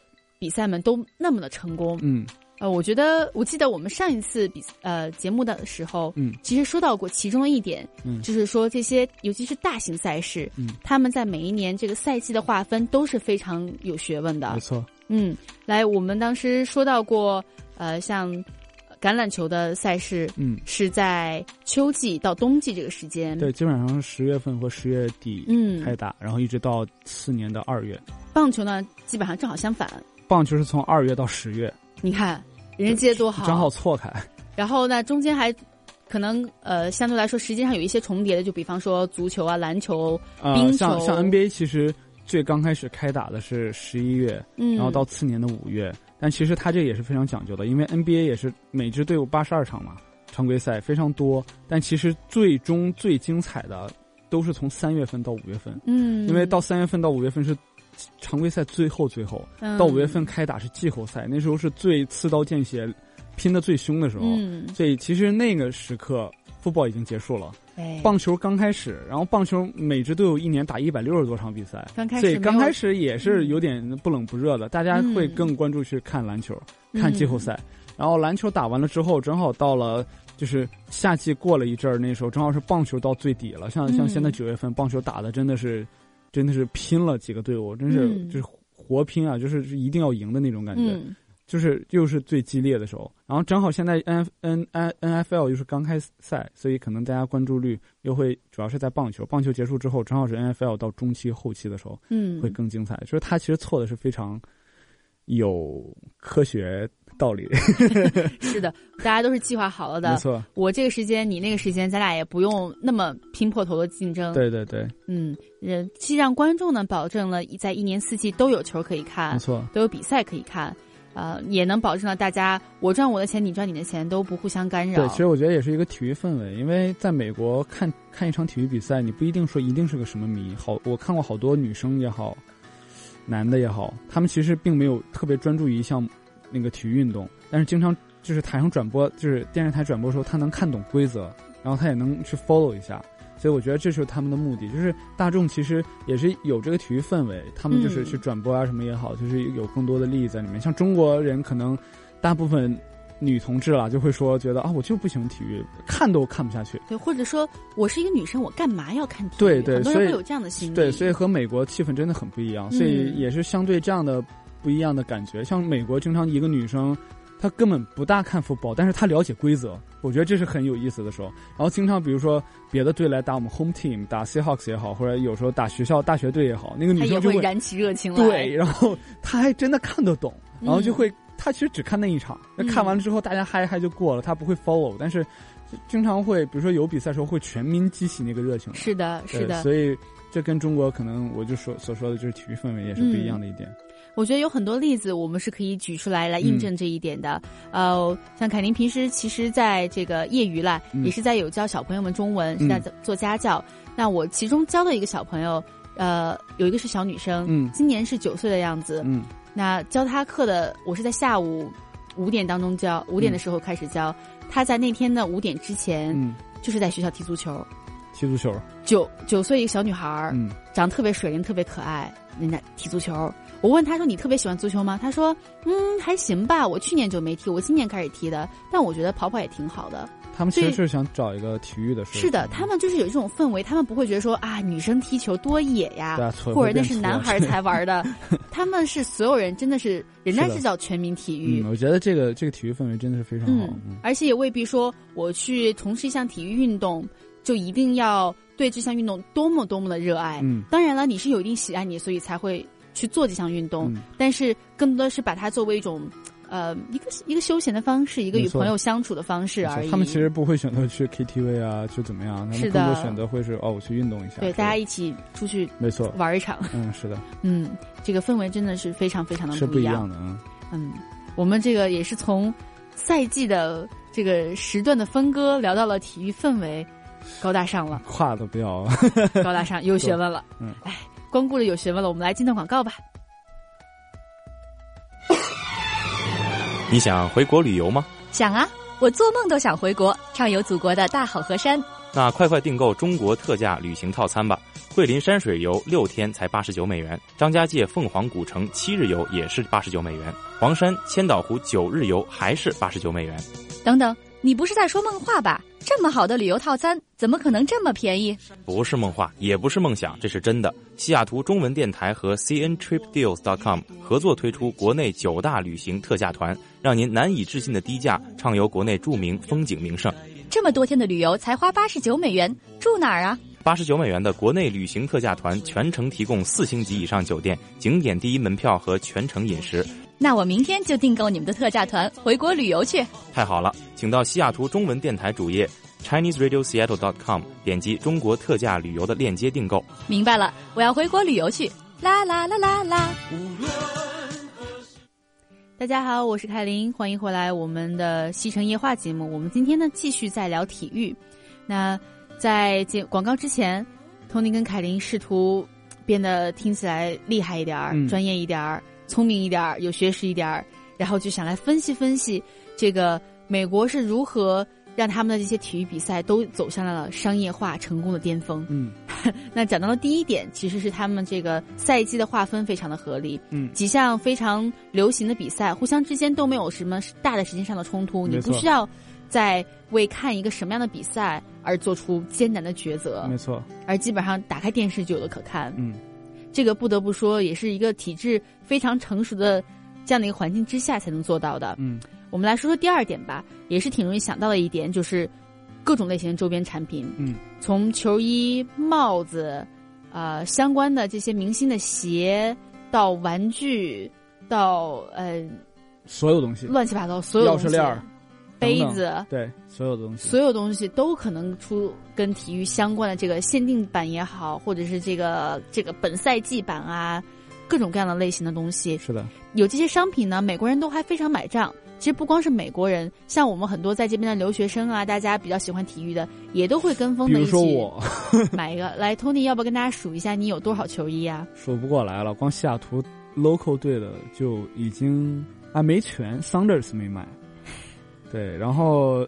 比赛们都那么的成功。我记得我们上一次节目的时候，其实说到过其中一点，就是说这些尤其是大型赛事，他们在每一年这个赛季的划分都是非常有学问的。 没错。 来，我们当时说到过，像橄榄球的赛事，是在秋季到冬季这个时间， 对，基本上是10月份或10月底开打，然后一直到次年的2月。 棒球呢，基本上正好相反， 棒球是从2月到10月。 你看。人家接多好， 正好错开。 然后呢，中间还可能相对来说时间上有一些重叠的，就比方说足球啊、篮球、冰球。 像 NBA 其实最刚开始开打的是11月，然后到次年的5月。但其实它这也是非常讲究的，因为 NBA 也是每支队伍82场嘛，常规赛非常多。但其实最终最精彩的都是从3月份到5月份。因为到3月份到5月份是常规赛最后，到5月份开打是季后赛，那时候是最刺刀见血拼得最凶的时候，所以其实那个时刻 football 已经结束了，棒球刚开始，然后棒球每支都有一年打160多场比赛，所以刚开始也是有点不冷不热的，大家会更关注去看篮球，看季后赛，然后篮球打完了之后，正好到了就是夏季过了一阵儿，那时候正好是棒球到最底了，像现在9月份棒球打的真的是拼了几个队伍，真是就是活拼啊，就是一定要赢的那种感觉，就是又是最激烈的时候。然后正好现在 NFL 又是刚开赛，所以可能大家关注率又会主要是在棒球。棒球结束之后，正好是 NFL 到中期后期的时候，会更精彩。就是他其实错的是非常有科学道理。 是的，大家都是计划好了的。 没错， 我这个时间，你那个时间，咱俩也不用那么拼破头的竞争。 对对对。 其实让观众呢保证了在一年四季都有球可以看， 没错， 都有比赛可以看。也能保证了大家我赚我的钱，你赚你的钱，都不互相干扰。 对，其实我觉得也是一个体育氛围，因为在美国看一场体育比赛，你不一定说一定是个什么迷。我看过好多女生也好，男的也好，他们其实并没有特别专注于一项那个体育运动，但是经常就是台上转播，就是电视台转播的时候，他能看懂规则，然后他也能去 follow 一下。所以我觉得这是他们的目的，就是大众其实也是有这个体育氛围，他们就是去转播啊什么也好，就是有更多的利益在里面。像中国人可能大部分女同志啦就会说觉得啊，我就不喜欢体育，看都看不下去。 对，或者说我是一个女生，我干嘛要看体育？ 对对， 很多人会有这样的心理。 对，所以和美国气氛真的很不一样，所以也是相对这样的不一样的感觉。像美国经常一个女生，她根本不大看 football， 但是她了解规则，我觉得这是很有意思的时候。然后经常比如说别的队来打我们 home team， 打 Seahawks 也好，或者有时候打学校大学队也好，那个女生就会燃起热情来。 对，然后她还真的看得懂，然后就会她其实只看那一场，看完了之后大家嗨就过了，她不会 follow， 但是经常会比如说有比赛的时候会全民激起那个热情。 是的，是的。 所以这跟中国可能我就所说的就是体育氛围也是不一样的一点。 我觉得有很多例子我们是可以举出来印证这一点的。像凯琳平时其实在这个业余啦，也是在有教小朋友们中文，是在做家教。那我其中教的一个小朋友，有一个是小女生，今年是9岁的样子。那教她课的，我是在下午5点当中教，5点的时候开始教。她在那天的5点之前，就是在学校踢足球。 踢足球 ，9岁一个小女孩，长得特别水灵，特别可爱，人家踢足球。我问她说：“你特别喜欢足球吗？”她说：“还行吧，我去年就没踢，我今年开始踢的。但我觉得跑跑也挺好的。” 他们其实是想找一个体育的事。 是的，他们就是有这种氛围，他们不会觉得说啊，女生踢球多野呀，或者那是男孩才玩的。他们是所有人，真的是人家是叫全民体育。 我觉得这个体育氛围真的是非常好。 而且也未必说我去从事一项体育运动，就一定要对这项运动多么多么的热爱。当然了，你是有一定喜爱你，所以才会去做这项运动。但是更多的是把它作为一种一个休闲的方式，一个与朋友相处的方式而已。 他们其实不会选择去 KTV 啊，去怎么样？他们更多选择会是我去运动一下。 对，大家一起出去， 没错， 玩一场。 是的。 这个氛围真的是非常非常的不一样的。 我们这个也是从赛季的这个时段的分割聊到了体育氛围，高大上了， 跨的不要高大上，有学问了。光顾着有学问了，我们来进段广告吧。 你想回国旅游吗？ 想啊，我做梦都想回国，畅游祖国的大好河山。 那快订购中国特价旅行套餐吧！ 桂林山水游6天才89美元，张家界凤凰古城7日游也是89美元，黄山千岛湖9日游还是89美元。 等等，你不是在说梦话吧？这么好的旅游套餐，怎么可能这么便宜？ 不是梦话，也不是梦想，这是真的。西雅图中文电台和 cntripdeals.com 合作推出国内9大旅行特价团，让您难以置信的低价畅游国内著名风景名胜。 这么多天的旅游才花89美元，住哪儿啊 ？89美元的国内旅行特价团，全程提供4星级以上酒店、景点第一门票和全程饮食。 那我明天就订购你们的特价团，回国旅游去。 太好了，请到西雅图中文电台主页 ChineseRadioSeattle.com 点击中国特价旅游的链接订购。 明白了，我要回国旅游去。啦啦啦啦啦！ 大家好，我是凯琳，欢迎回来我们的西城夜话节目。我们今天呢继续在聊体育。那在广告之前，托尼跟凯琳试图变得听起来厉害一点，专业一点，聪明一点，有学识一点，然后就想来分析分析这个美国是如何让他们的这些体育比赛都走向了商业化成功的巅峰。那讲到了第一点，其实是他们这个赛季的划分非常的合理。几项非常流行的比赛互相之间都没有什么大的时间上的冲突，你不需要在为看一个什么样的比赛而做出艰难的抉择。 没错， 而基本上打开电视就有的可看。这个不得不说也是一个体制非常成熟的这样的一个环境之下才能做到的。我们来说说第二点吧，也是挺容易想到的一点，就是各种类型的周边产品。从球衣、帽子，相关的这些明星的鞋，到玩具，到所有东西， 乱七八糟，所有东西，钥匙链、杯子， 对，所有东西， 所有东西都可能出跟体育相关的这个限定版也好，或者是这个本赛季版啊，各种各样的类型的东西。 是的， 有这些商品呢，美国人都还非常买账。其实不光是美国人，像我们很多在这边的留学生啊，大家比较喜欢体育的，也都会跟风的一起。 比如说我买一个。来 ，Tony， 要不要跟大家数一下你有多少球衣啊？ 数不过来了，光西雅图 local 队的就已经没全 ，Sounders 没买。对，然后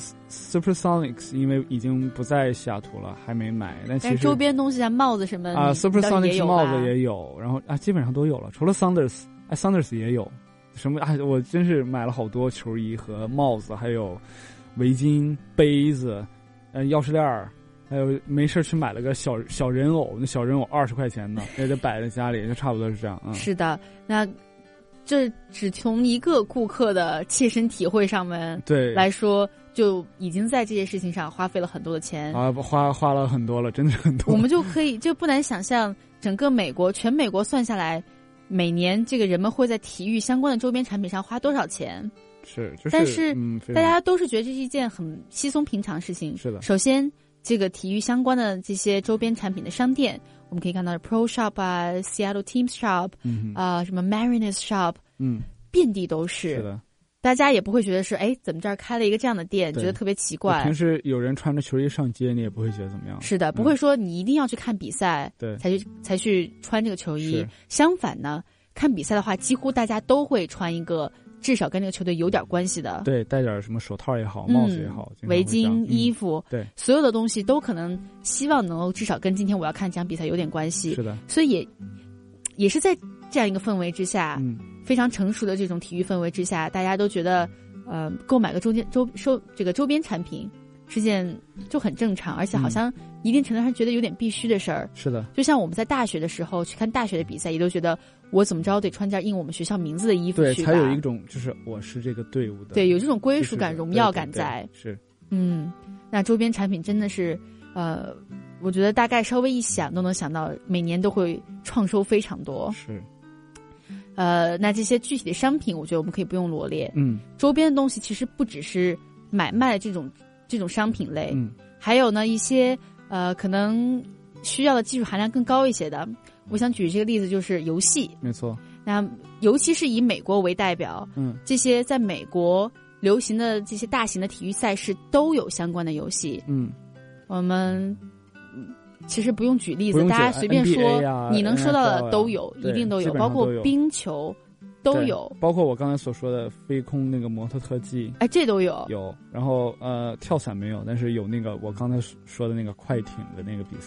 Supersonics 因为已经不在西雅图了，还没买。但其实周边东西啊，帽子什么 Supersonics 帽子也有，然后基本上都有了，除了 Sounders，Sounders 也有。什么我真是买了好多球衣和帽子，还有围巾、杯子、钥匙链儿，还有没事去买了个小人偶，那小人偶20块钱呢，也得摆在家里，就差不多是这样。 是的，那这只从一个顾客的切身体会上面来说，就已经在这些事情上花费了很多的钱花了很多了，真的是很多。 我们就不难想象，整个全美国算下来。每年这个人们会在体育相关的周边产品上花多少钱？但是大家都是觉得这是一件很稀松平常的事情。 是的， 首先这个体育相关的这些周边产品的商店，我们可以看到 Pro Shop 啊 ，Seattle Team Shop，什么 Mariners Shop，遍地都是。 是的。 大家也不会觉得是怎么这儿开了一个这样的店，觉得特别奇怪。 平时有人穿着球衣上街，你也不会觉得怎么样。 是的，不会说你一定要去看比赛， 对， 才去穿这个球衣。相反呢，看比赛的话，几乎大家都会穿一个至少跟这个球队有点关系的， 对，戴点什么手套也好，帽子也好， 围巾、衣服， 对， 所有的东西都可能希望能够至少跟今天我要看这场比赛有点关系。 是的， 所以也是在这样一个氛围之下，非常成熟的这种体育氛围之下，大家都觉得购买个周边产品是件就很正常，而且好像一定程度上觉得有点必须的事儿。 是的， 就像我们在大学的时候去看大学的比赛，也都觉得我怎么着得穿件印我们学校名字的衣服去吧， 对，才有一种就是我是这个队伍的， 对，有这种归属感、荣耀感在。 是， 那周边产品真的是我觉得大概稍微一想都能想到，每年都会创收非常多。 是。 那这些具体的商品，我觉得我们可以不用罗列。周边的东西其实不只是买卖这种商品类，还有呢一些可能需要的技术含量更高一些的。我想举这个例子就是游戏， 没错。 那尤其是以美国为代表，这些在美国流行的这些大型的体育赛事都有相关的游戏。我们其实不用举例子，大家随便说，你能说到的都有，一定都有，包括冰球都有， 包括我刚才所说的飞空那个摩托特技， 这都有。 然后跳伞没有，但是有那个我刚才说的那个快艇的那个比赛。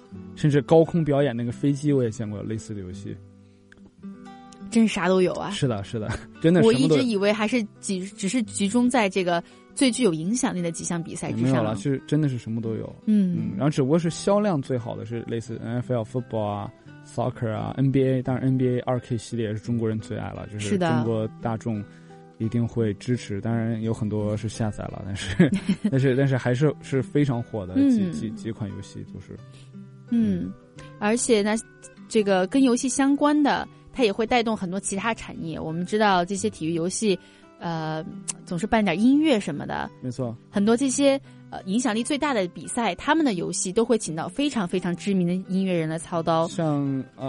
甚至高空表演那个飞机我也见过类似的游戏。 真是啥都有啊！ 是的，是的，真的。 我一直以为还是只是集中在这个最具有影响力的几项比赛之上。 没有了，是真的是什么都有。然后只不过是销量最好的是类似 NFL football 啊、soccer 啊、NBA， 当然 NBA 2K 系列是中国人最爱了，就是中国大众一定会支持。当然有很多是下载了，但是还是非常火的几款游戏都是。 而且呢，这个跟游戏相关的。它也会带动很多其他产业。我们知道这些体育游戏，总是办点音乐什么的。 没错， 很多这些影响力最大的比赛，他们的游戏都会请到非常非常知名的音乐人来操刀。 像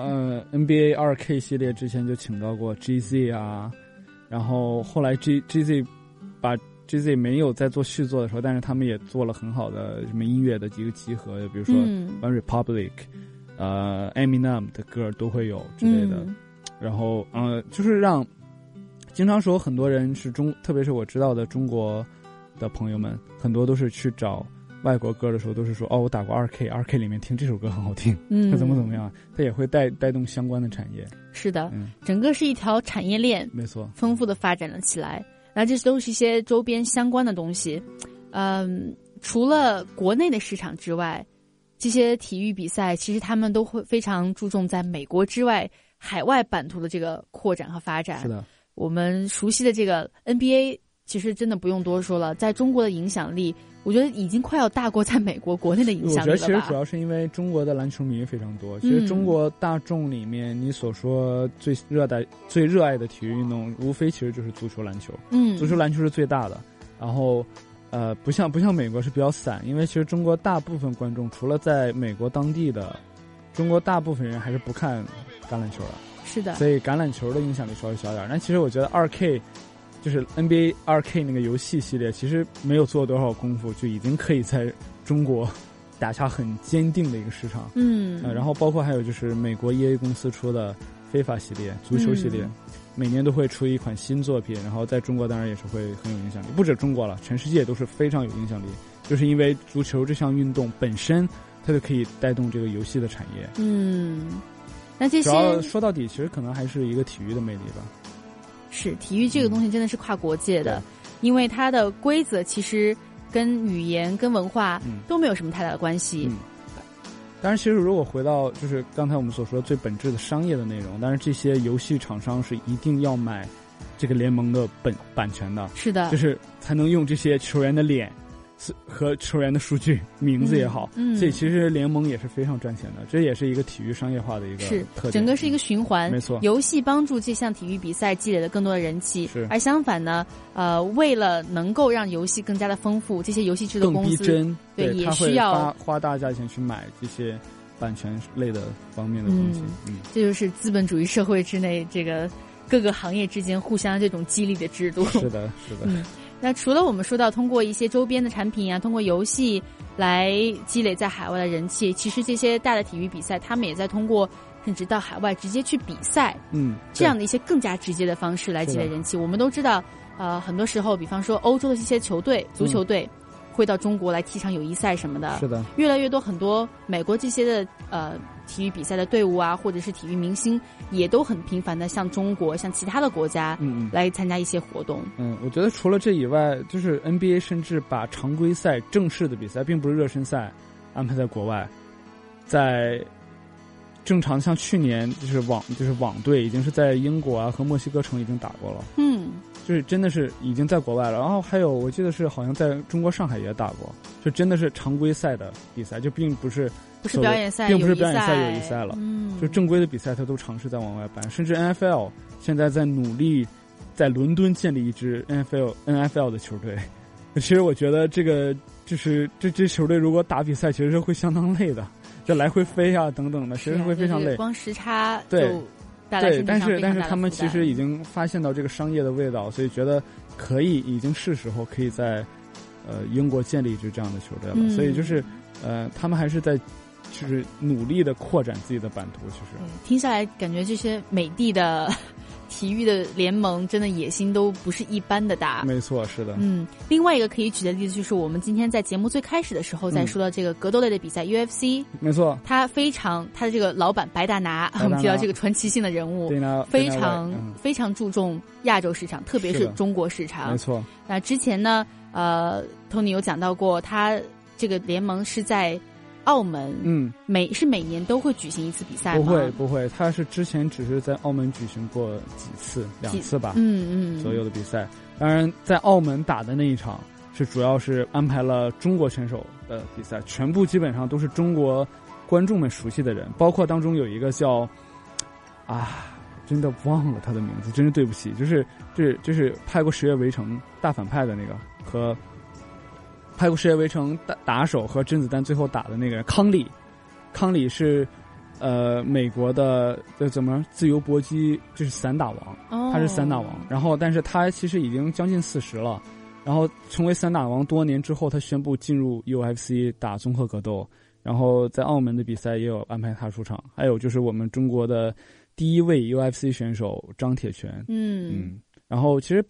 NBA 2K 系列之前就请到过 GZ 啊，然后后来 GZ 把 GZ 没有在做续作的时候，但是他们也做了很好的什么音乐的一个集合，比如说 One Republic，Eminem 的歌都会有之类的。然后就是让经常说很多人是特别是我知道的中国的朋友们，很多都是去找外国歌的时候都是说我打过 2K 里面听这首歌很好听，怎么样，它也会带动相关的产业。 是的，整个是一条产业链， 没错， 丰富的发展了起来。然后这都是一些周边相关的东西。除了国内的市场之外，这些体育比赛其实他们都会非常注重在美国之外海外版图的这个扩展和发展。 是的， 我们熟悉的这个 NBA 其实真的不用多说了，在中国的影响力我觉得已经快要大过在美国国内的影响力了吧。 我觉得其实主要是因为中国的篮球迷非常多，其实中国大众里面你所说最热爱的体育运动无非其实就是足球篮球。足球篮球是最大的，然后不像美国是比较散，因为其实中国大部分观众除了在美国当地的，中国大部分人还是不看橄榄球的。 是的， 所以橄榄球的影响力稍微小点。但其实我觉得 2K 就是 NBA 2K 那个游戏系列，其实没有做多少功夫就已经可以在中国打下很坚定的一个市场。然后包括还有就是美国 EA 公司出的非法系列足球系列，每年都会出一款新作品，然后在中国当然也是会很有影响力，不止中国了，全世界都是非常有影响力，就是因为足球这项运动本身它就可以带动这个游戏的产业。 那这些主要说到底其实可能还是一个体育的魅力吧。 是，体育这个东西真的是跨国界的，因为它的规则其实跟语言跟文化都没有什么太大的关系。 当然其实如果回到就是刚才我们所说的最本质的商业的内容，但是这些游戏厂商是一定要买这个联盟的版权的。是的，就是才能用这些球员的脸和球员的数据名字也好，所以其实联盟也是非常赚钱的，这也是一个体育商业化的一个特点。 整个是一个循环。没错， 游戏帮助这项体育比赛积累了更多的人气，而相反呢，为了能够让游戏更加的丰富，这些游戏制作公司更逼真， 对也需要花大价钱去买这些版权类的方面的东西。 这就是资本主义社会之内这个各个行业之间互相这种激励的制度。 是的，是的。 那除了我们说到通过一些周边的产品啊，通过游戏来积累在海外的人气，其实这些大的体育比赛他们也在通过甚至到海外直接去比赛，这样的一些更加直接的方式来积累人气。我们都知道很多时候比方说欧洲的这些球队足球队会到中国来踢场友谊赛什么的。 是的， 越来越多很多美国这些的体育比赛的队伍啊，或者是体育明星也都很频繁的向中国向其他的国家来参加一些活动。 我觉得除了这以外，就是 NBA 甚至把常规赛正式的比赛并不是热身赛安排在国外，在正常像去年就是网队已经是在英国啊和墨西哥城已经打过了。就是真的是已经在国外了，然后还有我记得是好像在中国上海也打过，就真的是常规赛的比赛，就并不是表演赛， 并不是表演赛友谊赛了。就正规的比赛它都尝试在往外办，甚至 NFL 现在在努力在伦敦建立一支 NFL 的球队。其实我觉得这个就是这支球队如果打比赛其实是会相当累的，就来回飞啊等等的，其实会非常累， 光时差对，但是他们其实已经发现到这个商业的味道，所以觉得已经是时候可以在英国建立一支这样的球队了。所以就是他们还是在就是努力的扩展自己的版图。其实听下来感觉这些美的的体育的联盟真的野心都不是一般的大。 没错，是的。 另外一个可以举的例子就是我们今天在节目最开始的时候在说到这个格斗类的比赛UFC。 没错， 他的这个老板白大拿，我们提到这个传奇性的人物，非常注重亚洲市场，特别是中国市场。 没错。 那之前呢，Tony 有讲到过，他这个联盟是在澳门，每年都会举行一次比赛吗？ 不会，他是之前只是在澳门举行过2次吧，左右的比赛。当然，在澳门打的那一场是主要是安排了中国选手的比赛，全部基本上都是中国观众们熟悉的人，包括当中有一个叫真的忘了他的名字，真是对不起，就是拍过《十月围城》大反派的那个，和拍过《世界围城》打手和甄子丹最后打的那个人康利是美国的自由搏击，就是散打王，他是散打王。然后但是他其实已经将近40了，然后成为散打王多年之后，他宣布进入 UFC 打综合格斗，然后在澳门的比赛也有安排他出场。还有就是我们中国的第一位 UFC 选手张铁拳，然后其实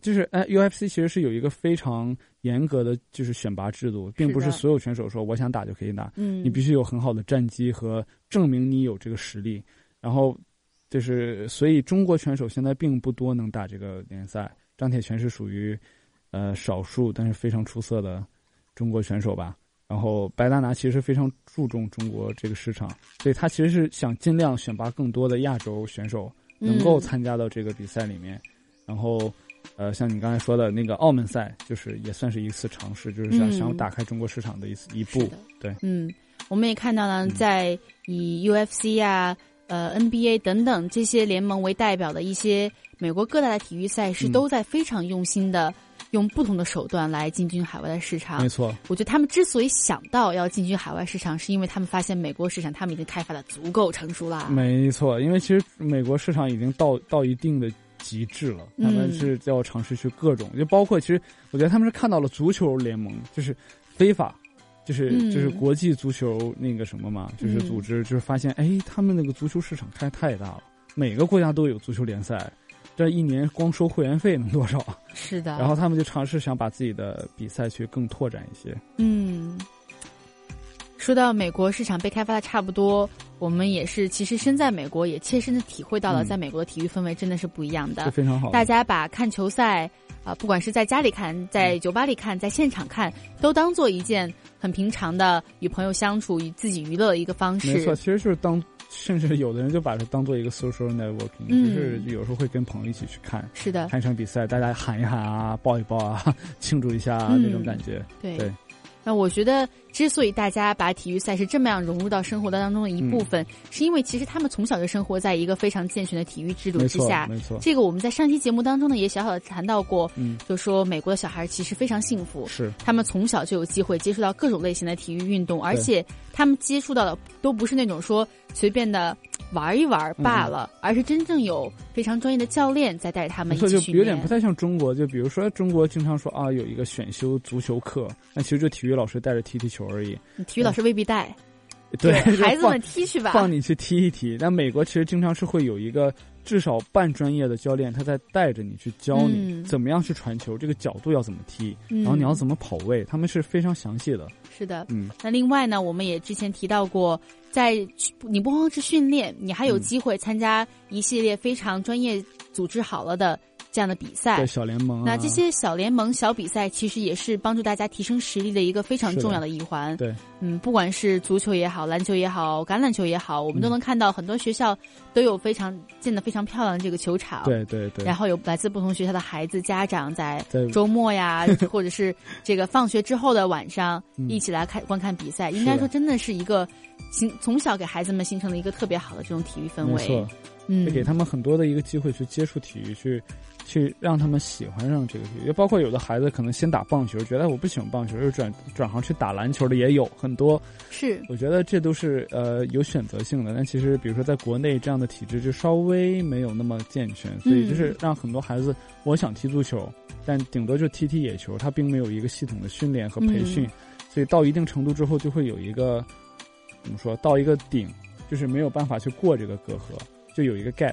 UFC 其实是有一个非常严格的就是选拔制度，并不是所有选手说我想打就可以打，你必须有很好的战绩和证明你有这个实力。然后就是所以中国选手现在并不多能打这个联赛，张铁拳是属于少数但是非常出色的中国选手吧。然后白大拿其实非常注重中国这个市场，所以他其实是想尽量选拔更多的亚洲选手能够参加到这个比赛里面。然后像你刚才说的那个澳门赛，就是也算是一次尝试，就是想打开中国市场的一步。对， 我们也看到了，在以 UFC 啊、NBA 等等这些联盟为代表的一些美国各大的体育赛事，都在非常用心的用不同的手段来进军海外的市场。 没错， 我觉得他们之所以想到要进军海外市场，是因为他们发现美国市场他们已经开发的足够成熟了。 没错，因为其实美国市场已经到一定的极致了，他们是要尝试去各种，就包括其实我觉得他们是看到了足球联盟，就是非法，就是国际足球那个什么嘛，就是组织，就是发现他们那个足球市场开太大了，每个国家都有足球联赛，这一年光收会员费能多少？ 是的。 然后他们就尝试想把自己的比赛去更拓展一些。 说到美国市场被开发的差不多，我们也是其实身在美国也切身的体会到了，在美国的体育氛围真的是不一样的， 是非常好的。 大家把看球赛不管是在家里看、在酒吧里看、在现场看，都当做一件很平常的与朋友相处、与自己娱乐的一个方式。 没错，其实就是甚至有的人就把它当做一个 social networking，就是有时候会跟朋友一起去看， 是的， 看一场比赛，大家喊一喊啊，抱一抱啊，庆祝一下那种感觉。 对。那我觉得之所以大家把体育赛事这么样融入到生活当中的一部分，是因为其实他们从小就生活在一个非常健全的体育制度之下。 没错， 这个我们在上期节目当中呢也小小的谈到过，就说美国的小孩其实非常幸福， 是他们从小就有机会接触到各种类型的体育运动，而且他们接触到的都不是那种说随便的玩一玩罢了，而是真正有非常专业的教练在带他们一起训练。 就有点不太像中国，就比如说中国经常说有一个选修足球课，那其实就体育老师带着踢球而已。 体育老师未必带， 对孩子们踢去吧， 放你去踢一踢。但美国其实经常是会有一个至少半专业的教练，他在带着你去教你怎么样去传球，这个角度要怎么踢，然后你要怎么跑位，他们是非常详细的。 是的，那另外呢，我们也之前提到过，在你不光是训练，你还有机会参加一系列非常专业组织好了的这样的比赛， 对，小联盟那这些小联盟小比赛其实也是帮助大家提升实力的一个非常重要的一环。 对， 不管是足球也好，篮球也好，橄榄球也好，我们都能看到很多学校都有建得非常漂亮的这个球场。 对， 然后有来自不同学校的孩子家长在周末呀，或者是这个放学之后的晚上一起来观看比赛，应该说真的是一个从小给孩子们形成了一个特别好的这种体育氛围。 没错，给他们很多的一个机会去接触体育，去让他们喜欢上这个体育。包括有的孩子可能先打棒球，觉得我不喜欢棒球，又转行去打篮球的也有很多。 是， 我觉得这都是有选择性的。但其实比如说在国内这样的体制就稍微没有那么健全，所以就是让很多孩子我想踢足球，但顶多就踢野球，他并没有一个系统的训练和培训，所以到一定程度之后就会有一个怎么说，到一个顶，就是没有办法去过这个隔阂，就有一个 gap。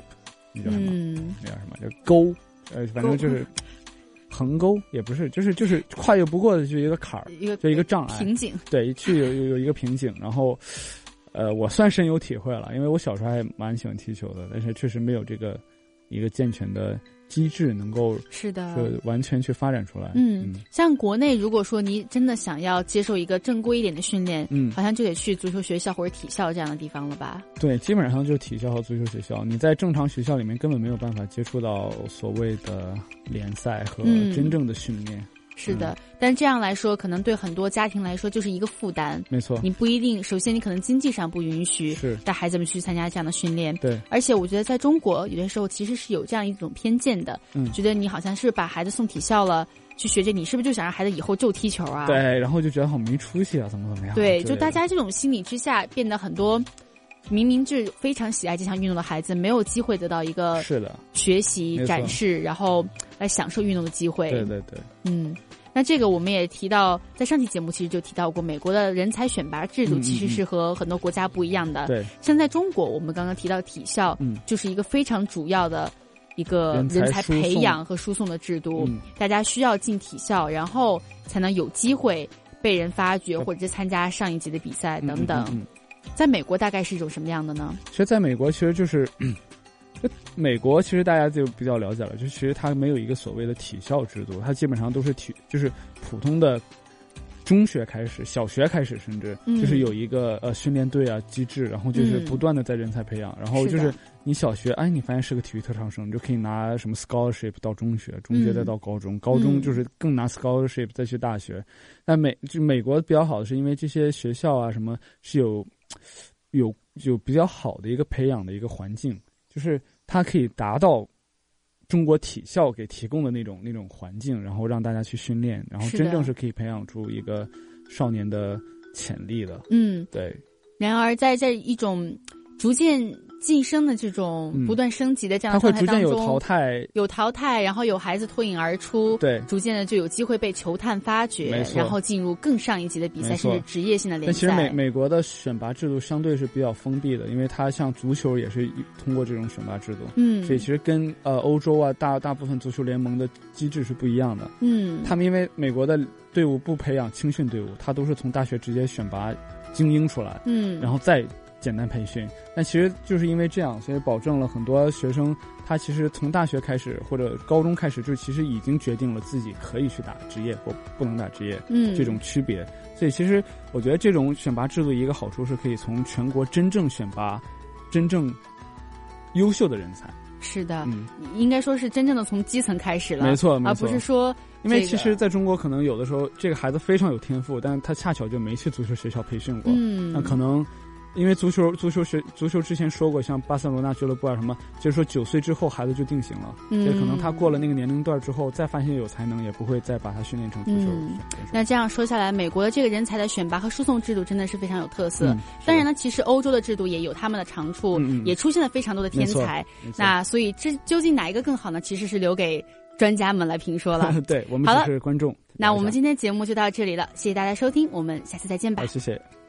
那叫什么？那叫什么？就沟，反正就是横沟，也不是，就是跨越不过的就一个坎儿，就一个障碍瓶颈。 对，有一个瓶颈，然后。我算深有体会了，因为我小时候还蛮喜欢踢球的，但是确实没有这个一个健全的机制能够是的， 就完全去发展出来。 像国内如果说你真的想要接受一个正规一点的训练，好像就得去足球学校或者体校这样的地方了吧？ 对，基本上就是体校和足球学校。你在正常学校里面根本没有办法接触到所谓的联赛和真正的训练。 是的，但这样来说，可能对很多家庭来说就是一个负担。 没错， 你不一定，首先你可能经济上不允许是带孩子们去参加这样的训练。 对， 而且我觉得在中国有些时候其实是有这样一种偏见的，觉得你好像是把孩子送体校了，去学这，你是不是就想让孩子以后就踢球啊？ 对，然后就觉得好没出息啊，怎么样？ 对，就大家这种心理之下，变得很多明明是非常喜爱这项运动的孩子，没有机会得到一个是的学习展示，然后来享受运动的机会。 对对对， 那这个我们也提到，在上期节目其实就提到过，美国的人才选拔制度其实是和很多国家不一样的。 对， 像在中国，我们刚刚提到体校，就是一个非常主要的一个人才培养和输送的制度。大家需要进体校，然后才能有机会被人发掘，或者是参加上一级的比赛等等。在美国大概是一种什么样的呢？ 其实在美国其实就是美国其实大家就比较了解了，就其实它没有一个所谓的体校制度，它基本上都是就是普通的中学开始，小学开始，甚至就是有一个训练队啊机制，然后就是不断的在人才培养，然后就是你小学你发现是个体育特长生，你就可以拿什么 scholarship 到中学，中学再到高中，高中就是更拿 scholarship 再去大学。但美国比较好的是因为这些学校啊什么是有比较好的一个培养的一个环境。就是它可以达到中国体校给提供的那种环境，然后让大家去训练，然后真正是可以培养出一个少年的潜力的。对。 然而在一种逐渐晋升的这种不断升级的这样的状态当中， 它会逐渐有淘汰， 然后有孩子脱颖而出， 对， 逐渐的就有机会被球探发掘，然后进入更上一级的比赛，甚至职业性的联赛。 但其实美国的选拔制度相对是比较封闭的，因为它像足球也是通过这种选拔制度，所以其实跟欧洲啊大部分足球联盟的机制是不一样的。他们因为美国的队伍不培养青训队伍，他都是从大学直接选拔精英出来，然后再简单培训。但其实就是因为这样，所以保证了很多学生他其实从大学开始或者高中开始就其实已经决定了自己可以去打职业或不能打职业这种区别。所以其实我觉得这种选拔制度一个好处是可以从全国真正选拔真正优秀的人才。 是的，应该说是真正的从基层开始了， 没错， 而不是说因为其实在中国可能有的时候这个孩子非常有天赋，但是他恰巧就没去足球学校培训过，那可能因为足球之前说过，像巴塞罗那俱乐部啊什么，就是说9岁之后孩子就定型了，所以可能他过了那个年龄段之后，再发现有才能，也不会再把他训练成足球。 那这样说下来，美国的这个人才的选拔和输送制度真的是非常有特色。当然呢，其实欧洲的制度也有他们的长处，也出现了非常多的天才。那所以这究竟哪一个更好呢？其实是留给专家们来评说了。 对，我们只是观众。 那我们今天节目就到这里了，谢谢大家收听，我们下次再见吧。 好，谢谢。